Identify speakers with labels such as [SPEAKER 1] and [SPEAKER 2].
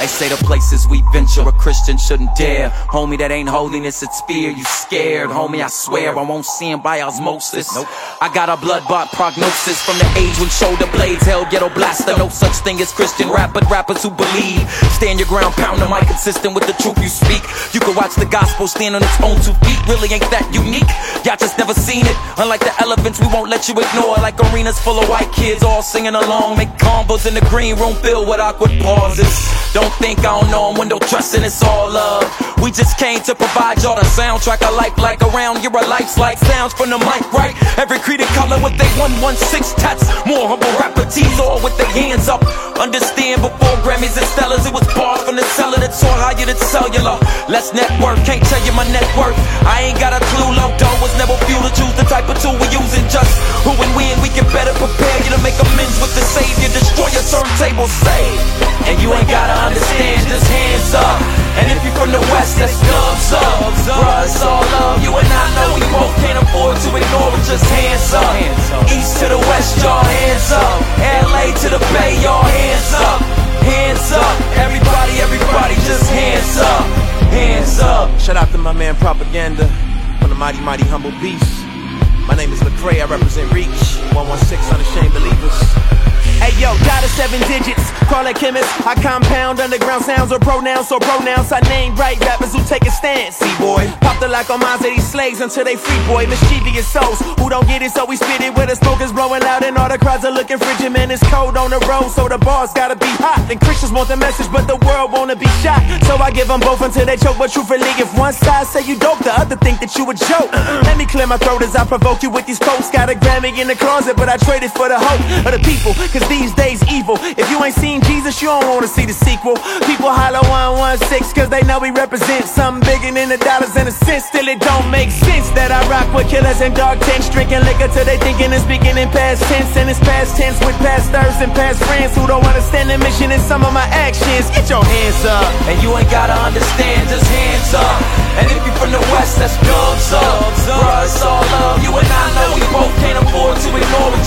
[SPEAKER 1] They say the places we venture a Christian shouldn't dare. Homie, that ain't holiness, it's fear. You scared, homie, I swear I won't see him by osmosis. I got a blood-bought prognosis from the age when shoulder blades held ghetto blaster. No such thing as Christian rap, but rappers who believe. Stand your ground, pound the mic, consistent with the truth you speak. You can watch the gospel stand on its own 2 feet. Really ain't that unique, y'all just never seen it. Unlike the elephants, we won't let you ignore. Like arenas full of white kids all singing along. Make combos in the green room filled with awkward pauses. Don't think I don't know 'em, window dressing, it's all love. We just came to provide y'all the soundtrack of life. Like around here, a life's like sounds from the mic, right? Every creed and color with they 116 tats. More humble rapper tees, all with their hands up. Understand, before Grammys and Stellars, it was bars from the cellar that saw higher than cellular. Less network, can't tell you my net worth. I ain't got a clue, low dough was never fuel to choose the type of tool we're using. Just who and when we can better prepare you to make amends with the Savior. Destroy your turntable, save. And you ain't gotta understand, just hands up. And if you from the West, that's gloves up. Bruh, it's all love, you and I know we both can't afford to ignore it, just hands up. East to the West, y'all hands up. LA to the Bay, y'all hands up. Hands up, everybody just hands up. Hands up.
[SPEAKER 2] Shout out to my man Propaganda on the Mighty Mighty Humble Beast. My name is Lecrae, I represent Reach 116 Unashamed Believers. Hey yo, got 7 digits, call it chemist. I compound underground sounds or pronouns, so pronouns I name right rappers who take a stance. See boy, pop the lock on minds of these slaves until they free boy. Mischievous souls who don't get it, so we spit it where the smoke is blowing loud and all the crowds are looking frigid. Man, it's cold on the road, so the bars gotta be hot. And Christians want the message, but the world wanna be shot. So I give them both until they choke. But truthfully, if one side say you dope, the other think that you a joke. Let me clear my throat as I provoke you with these quotes. Got a Grammy in the closet, but I traded for the hope of the people. Cause these days evil. If you ain't seen Jesus, you don't wanna see the sequel. People holler 116 cause they know we represent something bigger than the dollars and the cents. Still it don't make sense that I rock with killers and dark tents, drinking liquor till they thinking and speaking in past tense. And it's past tense with pastors and past friends who don't understand the mission and some of my actions. Get your hands up.
[SPEAKER 1] And you ain't gotta understand, just hands up. And if you from the West, that's gloves up. Bruh, it's all love, you and I know we both can't afford to ignore it,